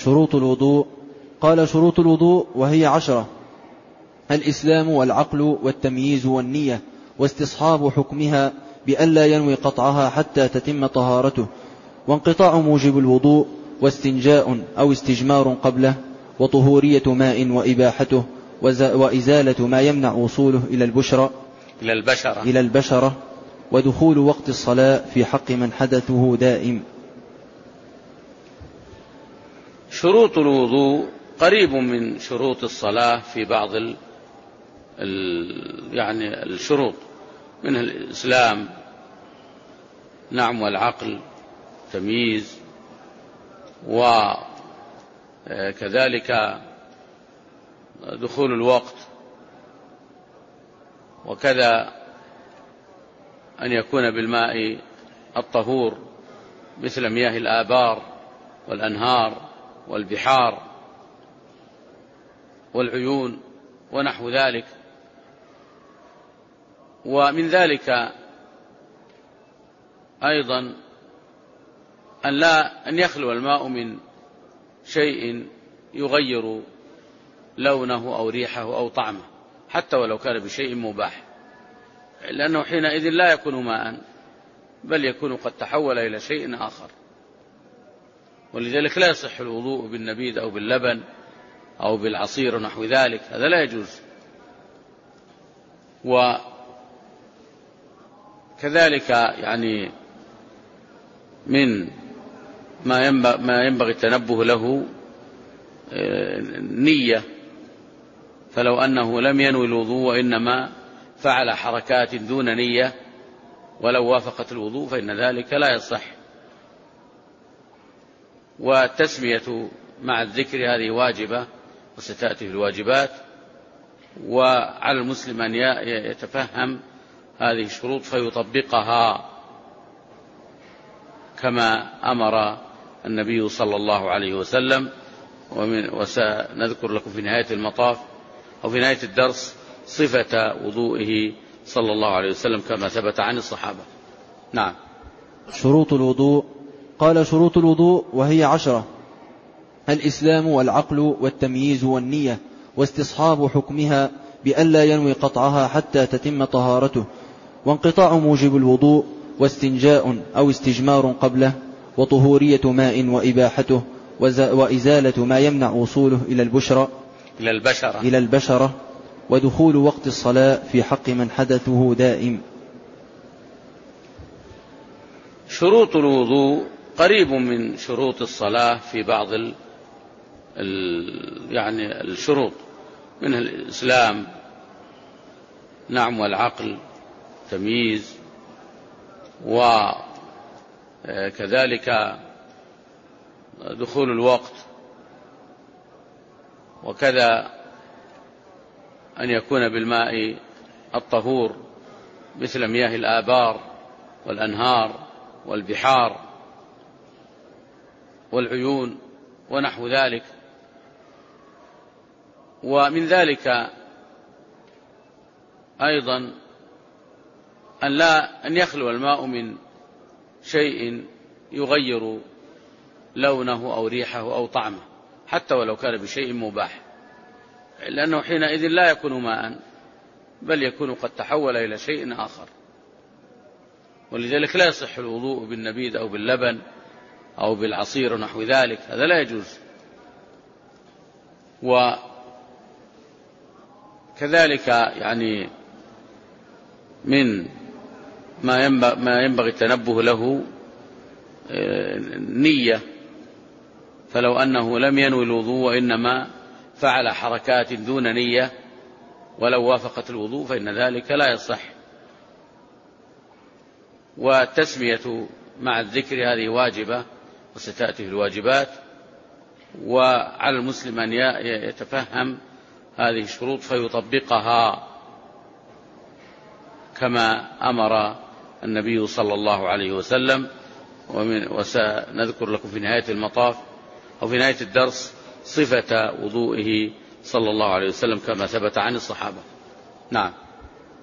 شروط الوضوء. قال: شروط الوضوء وهي 10: الإسلام والعقل والتمييز والنية واستصحاب حكمها بألا ينوي قطعها حتى تتم طهارته، وانقطاع موجب الوضوء، واستنجاء أو استجمار قبله، وطهورية ماء وإباحته، وإزالة ما يمنع وصوله إلى البشرة، ودخول وقت الصلاة في حق من حدثه دائم. شروط الوضوء قريب من شروط الصلاة في بعض يعني الشروط، منها الإسلام نعم، والعقل تمييز، وكذلك دخول الوقت، وكذا أن يكون بالماء الطهور مثل مياه الآبار والأنهار والبحار والعيون ونحو ذلك. ومن ذلك أيضا أن يخلو الماء من شيء يغير لونه أو ريحه أو طعمه، حتى ولو كان بشيء مباح، لأنه حينئذ لا يكون ماء، بل يكون قد تحول إلى شيء آخر. ولذلك لا يصح الوضوء بالنبيذ أو باللبن أو بالعصير ونحو ذلك، هذا لا يجوز. وكذلك يعني من ما ينبغي التنبه له نية، فلو أنه لم ينوي الوضوء وإنما فعل حركات دون نية ولو وافقت الوضوء فإن ذلك لا يصح. والتسمية مع الذكر هذه واجبة وستأتي في الواجبات، وعلى المسلم أن يتفهم هذه الشروط فيطبقها كما أمر النبي صلى الله عليه وسلم. وسنذكر لكم في نهاية المطاف أو في نهاية الدرس صفة وضوئه صلى الله عليه وسلم كما ثبت عن الصحابة. نعم. شروط الوضوء. قال: شروط الوضوء وهي 10: الإسلام والعقل والتمييز والنية واستصحاب حكمها بألا ينوي قطعها حتى تتم طهارته، وانقطاع موجب الوضوء، واستنجاء أو استجمار قبله، وطهورية ماء وإباحته، وإزالة ما يمنع وصوله إلى البشرة، ودخول وقت الصلاة في حق من حدثه دائم. شروط الوضوء قريب من شروط الصلاة في بعض يعني الشروط، منها الإسلام نعم، والعقل تمييز، وكذلك دخول الوقت، وكذا أن يكون بالماء الطهور مثل مياه الآبار والأنهار والبحار والعيون ونحو ذلك. ومن ذلك أيضا أن يخلو الماء من شيء يغير لونه أو ريحه أو طعمه، حتى ولو كان بشيء مباح، لأنه حينئذ لا يكون ماء، بل يكون قد تحول إلى شيء آخر. ولذلك لا يصح الوضوء بالنبيذ أو باللبن أو بالعصير ونحو ذلك، هذا لا يجوز. وكذلك يعني من ما ينبغي التنبه له نية، فلو أنه لم ينوي الوضوء وإنما فعل حركات دون نية ولو وافقت الوضوء فإن ذلك لا يصح. والتسمية مع الذكر هذه واجبة وستأتي في الواجبات، وعلى المسلم أن يتفهم هذه الشروط فيطبقها كما أمر النبي صلى الله عليه وسلم. وسنذكر لكم في نهاية المطاف أو في نهاية الدرس صفة وضوئه صلى الله عليه وسلم كما ثبت عن الصحابة. نعم.